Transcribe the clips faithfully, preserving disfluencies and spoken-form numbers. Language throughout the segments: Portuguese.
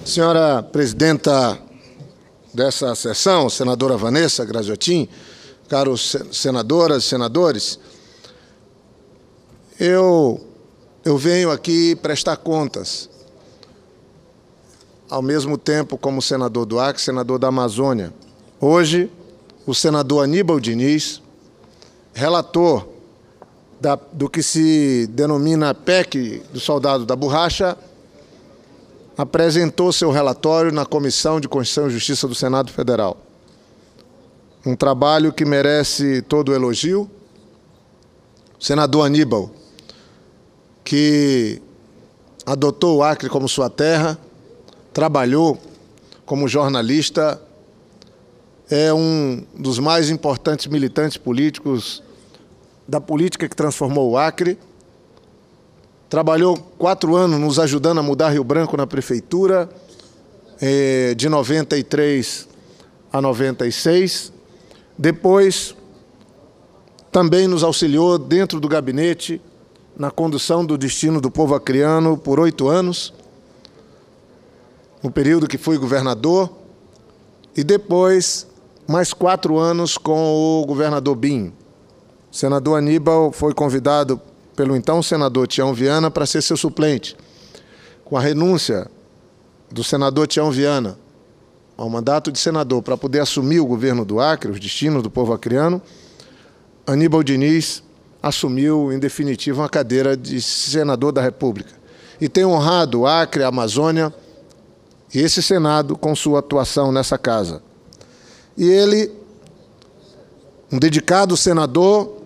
Senhora presidenta dessa sessão, senadora Vanessa Graziotin, caros senadoras e senadores, eu, eu venho aqui prestar contas, ao mesmo tempo como senador do Acre, senador da Amazônia. Hoje, o senador Aníbal Diniz, relator da, do que se denomina P E C do soldado da borracha, apresentou seu relatório na Comissão de Constituição e Justiça do Senado Federal. Um trabalho que merece todo o elogio. O senador Aníbal, que adotou o Acre como sua terra, trabalhou como jornalista, é um dos mais importantes militantes políticos da política que transformou o Acre. Trabalhou quatro anos nos ajudando a mudar Rio Branco na prefeitura, de noventa e três a noventa e seis. Depois, também nos auxiliou dentro do gabinete na condução do destino do povo acreano por oito anos, no período que fui governador, e depois mais quatro anos com o governador Binho. O senador Aníbal foi convidado pelo então senador Tião Viana para ser seu suplente. Com a renúncia do senador Tião Viana ao mandato de senador para poder assumir o governo do Acre, os destinos do povo acreano, Aníbal Diniz assumiu, em definitivo, uma cadeira de senador da República. E tem honrado o Acre, a Amazônia e esse Senado com sua atuação nessa casa. E ele, um dedicado senador,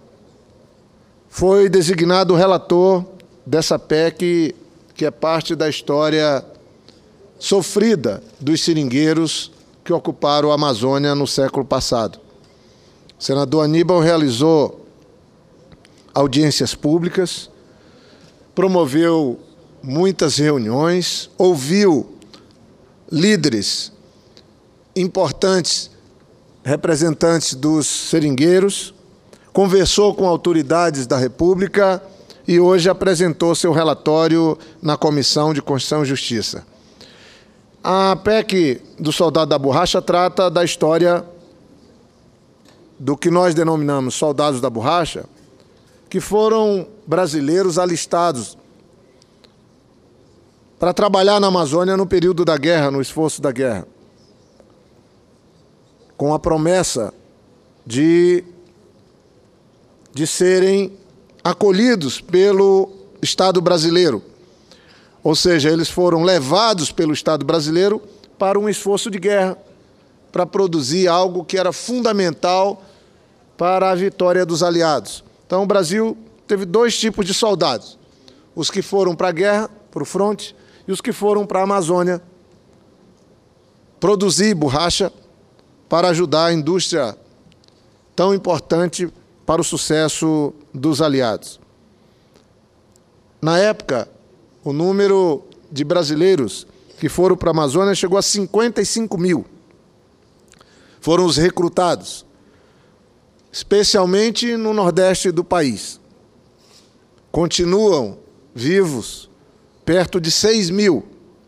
foi designado relator dessa P E C, que é parte da história sofrida dos seringueiros que ocuparam a Amazônia no século passado. O senador Aníbal realizou audiências públicas, promoveu muitas reuniões, ouviu líderes importantes, representantes dos seringueiros, conversou com autoridades da República e hoje apresentou seu relatório na Comissão de Constituição e Justiça. A P E C do soldado da borracha trata da história do que nós denominamos soldados da borracha, que foram brasileiros alistados para trabalhar na Amazônia no período da guerra, no esforço da guerra, com a promessa de de serem acolhidos pelo Estado brasileiro. Ou seja, eles foram levados pelo Estado brasileiro para um esforço de guerra, para produzir algo que era fundamental para a vitória dos aliados. Então, o Brasil teve dois tipos de soldados: os que foram para a guerra, para o fronte, e os que foram para a Amazônia produzir borracha para ajudar a indústria tão importante para o sucesso dos aliados. Na época, o número de brasileiros que foram para a Amazônia chegou a cinquenta e cinco mil. Foram os recrutados, especialmente no Nordeste do país. Continuam vivos perto de seis mil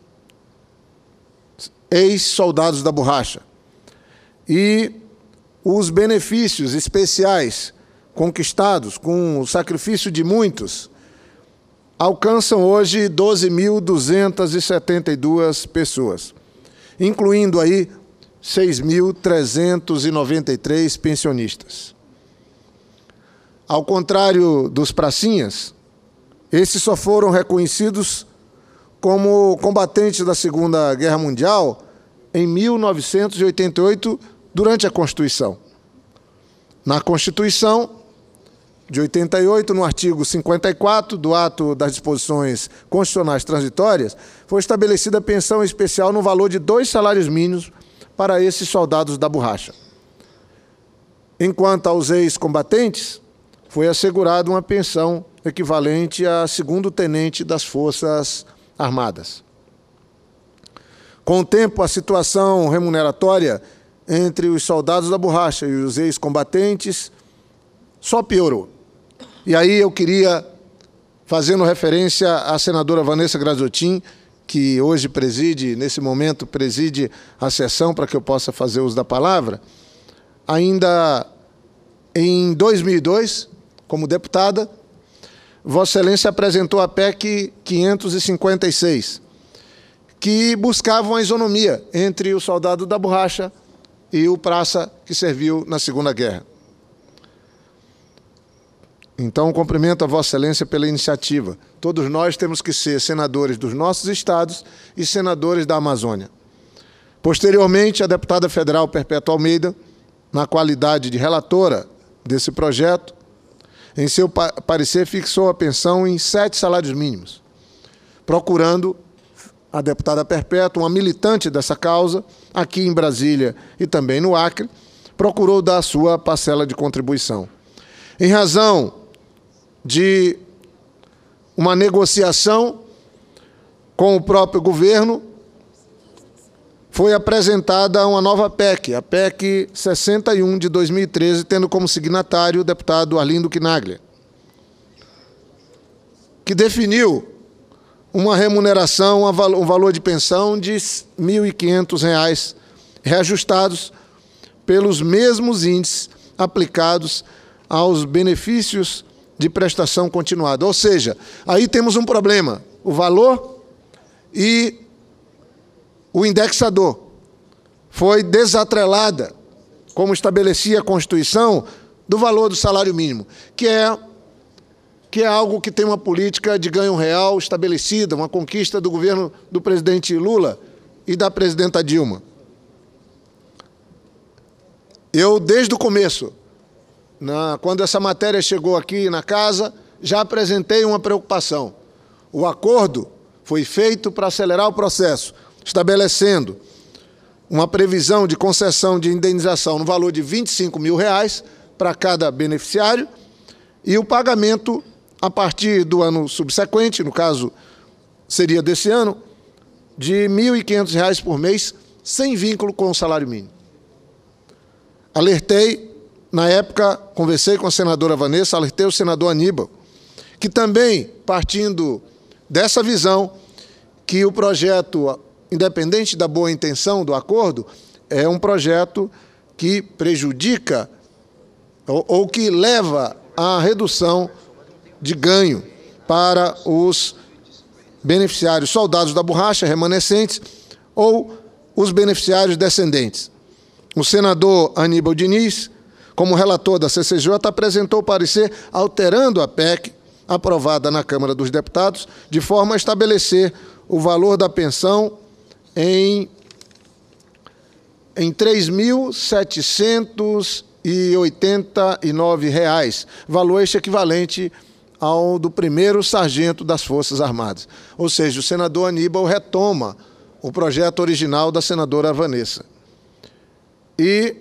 ex-soldados da borracha. E os benefícios especiais conquistados com o sacrifício de muitos alcançam hoje doze mil duzentas e setenta e duas pessoas, incluindo aí seis mil trezentos e noventa e três pensionistas. Ao contrário dos pracinhas, esses só foram reconhecidos como combatentes da Segunda Guerra Mundial em mil novecentos e oitenta e oito, durante a Constituição. Na Constituição de oitenta e oito, no artigo cinquenta e quatro do Ato das Disposições Constitucionais Transitórias, foi estabelecida a pensão especial no valor de dois salários mínimos para esses soldados da borracha. Enquanto aos ex-combatentes, foi assegurada uma pensão equivalente a segundo tenente das Forças Armadas. Com o tempo, a situação remuneratória entre os soldados da borracha e os ex-combatentes só piorou. E aí eu queria, fazendo referência à senadora Vanessa Graziotin, que hoje preside, nesse momento, preside a sessão para que eu possa fazer uso da palavra, ainda em dois mil e dois, como deputada, Vossa Excelência apresentou a P E C quinhentos e cinquenta e seis, que buscava uma isonomia entre o soldado da borracha e o praça que serviu na Segunda Guerra. Então, cumprimento a Vossa Excelência pela iniciativa. Todos nós temos que ser senadores dos nossos estados e senadores da Amazônia. Posteriormente, a deputada federal Perpétua Almeida, na qualidade de relatora desse projeto, em seu parecer fixou a pensão em sete salários mínimos, procurando a deputada Perpétua, uma militante dessa causa, aqui em Brasília e também no Acre, procurou dar a sua parcela de contribuição. Em razão de uma negociação com o próprio governo, foi apresentada uma nova P E C, a P E C sessenta e um de dois mil e treze, tendo como signatário o deputado Arlindo Quinaglia, que definiu uma remuneração, um valor de pensão de mil e quinhentos reais, reajustados pelos mesmos índices aplicados aos benefícios de prestação continuada. Ou seja, aí temos um problema, o valor e o indexador. Foi desatrelada, como estabelecia a Constituição, do valor do salário mínimo, que é, que é algo que tem uma política de ganho real estabelecida, uma conquista do governo do presidente Lula e da presidenta Dilma. Eu, desde o começo, Na, quando essa matéria chegou aqui na casa, já apresentei uma preocupação. O acordo foi feito para acelerar o processo, estabelecendo uma previsão de concessão de indenização no valor de vinte e cinco mil reais para cada beneficiário e o pagamento a partir do ano subsequente, no caso seria desse ano, de mil e quinhentos reais por mês, sem vínculo com o salário mínimo. Alertei. Na época, conversei com a senadora Vanessa, alertei o senador Aníbal, que também, partindo dessa visão, que o projeto, independente da boa intenção do acordo, é um projeto que prejudica ou, ou que leva à redução de ganho para os beneficiários soldados da borracha remanescentes ou os beneficiários descendentes. O senador Aníbal Diniz, como relator da C C J, apresentou parecer alterando a P E C aprovada na Câmara dos Deputados, de forma a estabelecer o valor da pensão em, em três mil setecentos e oitenta e nove reais, valor este equivalente ao do primeiro sargento das Forças Armadas. Ou seja, o senador Aníbal retoma o projeto original da senadora Vanessa. E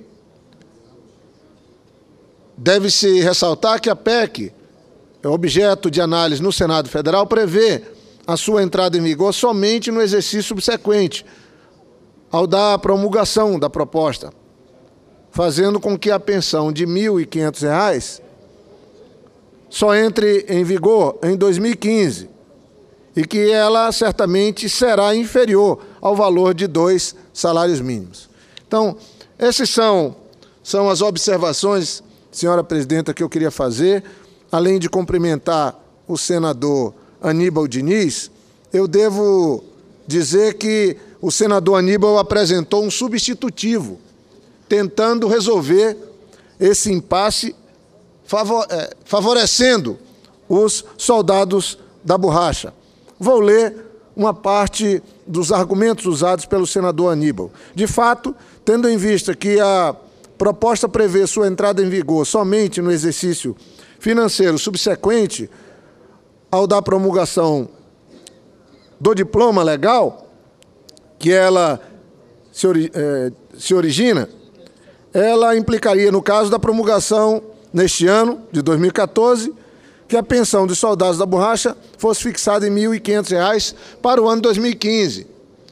deve-se ressaltar que a P E C, é objeto de análise no Senado Federal, prevê a sua entrada em vigor somente no exercício subsequente ao da promulgação da proposta, fazendo com que a pensão de mil e quinhentos reais só entre em vigor em dois mil e quinze e que ela certamente será inferior ao valor de dois salários mínimos. Então, essas são, são as observações, senhora presidenta, que eu queria fazer. Além de cumprimentar o senador Aníbal Diniz, eu devo dizer que o senador Aníbal apresentou um substitutivo, tentando resolver esse impasse, favorecendo os soldados da borracha. Vou ler uma parte dos argumentos usados pelo senador Aníbal. De fato, tendo em vista que a proposta prevê sua entrada em vigor somente no exercício financeiro subsequente ao da promulgação do diploma legal, que ela se, ori eh, se origina, ela implicaria, no caso da promulgação neste ano, de dois mil e quatorze, que a pensão dos soldados da borracha fosse fixada em mil e quinhentos reais para o ano dois mil e quinze,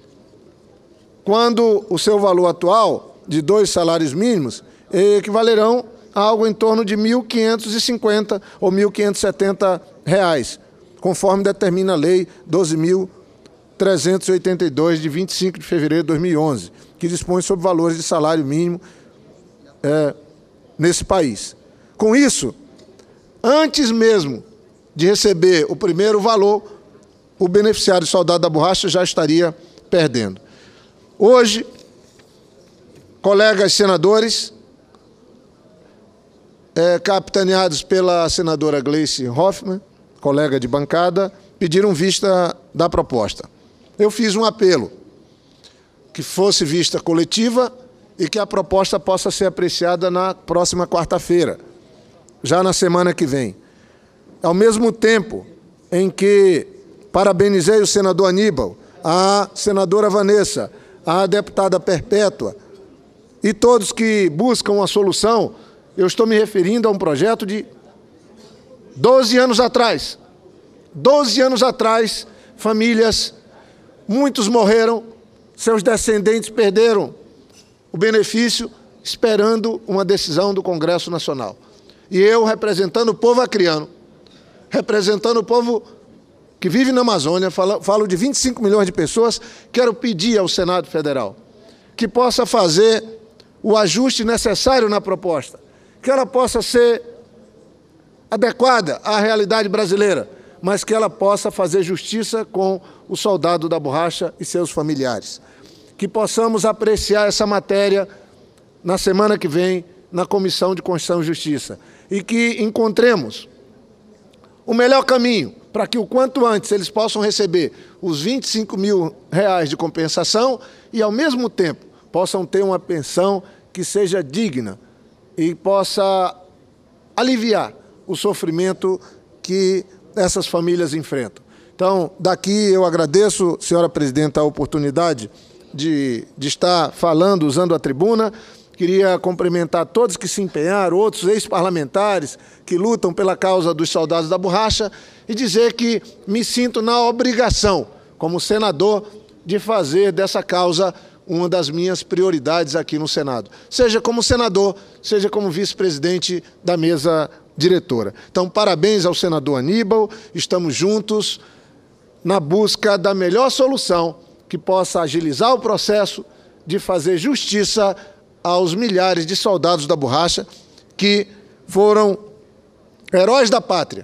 quando o seu valor atual, de dois salários mínimos, equivalerão a algo em torno de mil quinhentos e cinquenta ou mil quinhentos e setenta reais, conforme determina a Lei doze mil trezentos e oitenta e dois, de vinte e cinco de fevereiro de dois mil e onze, que dispõe sobre valores de salário mínimo é, nesse país. Com isso, antes mesmo de receber o primeiro valor, o beneficiário soldado da borracha já estaria perdendo. Hoje, colegas senadores, é, capitaneados pela senadora Gleice Hoffmann, colega de bancada, pediram vista da proposta. Eu fiz um apelo que fosse vista coletiva e que a proposta possa ser apreciada na próxima quarta-feira, já na semana que vem. Ao mesmo tempo em que parabenizei o senador Aníbal, a senadora Vanessa, a deputada Perpétua e todos que buscam uma solução, eu estou me referindo a um projeto de doze anos atrás. doze anos atrás, famílias, muitos morreram, seus descendentes perderam o benefício esperando uma decisão do Congresso Nacional. E eu, representando o povo acriano, representando o povo que vive na Amazônia, falo, falo de vinte e cinco milhões de pessoas, quero pedir ao Senado Federal que possa fazer o ajuste necessário na proposta, que ela possa ser adequada à realidade brasileira, mas que ela possa fazer justiça com o soldado da borracha e seus familiares. Que possamos apreciar essa matéria na semana que vem na Comissão de Constituição e Justiça e que encontremos o melhor caminho para que o quanto antes eles possam receber os vinte e cinco mil reais de compensação e, ao mesmo tempo, possam ter uma pensão que seja digna e possa aliviar o sofrimento que essas famílias enfrentam. Então, daqui eu agradeço, senhora presidenta, a oportunidade de, de estar falando, usando a tribuna. Queria cumprimentar todos que se empenharam, outros ex-parlamentares que lutam pela causa dos soldados da borracha e dizer que me sinto na obrigação, como senador, de fazer dessa causa uma das minhas prioridades aqui no Senado. Seja como senador, seja como vice-presidente da mesa diretora. Então, parabéns ao senador Aníbal, estamos juntos na busca da melhor solução que possa agilizar o processo de fazer justiça aos milhares de soldados da borracha que foram heróis da pátria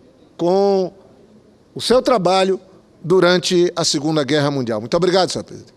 com o seu trabalho durante a Segunda Guerra Mundial. Muito obrigado, senhor presidente.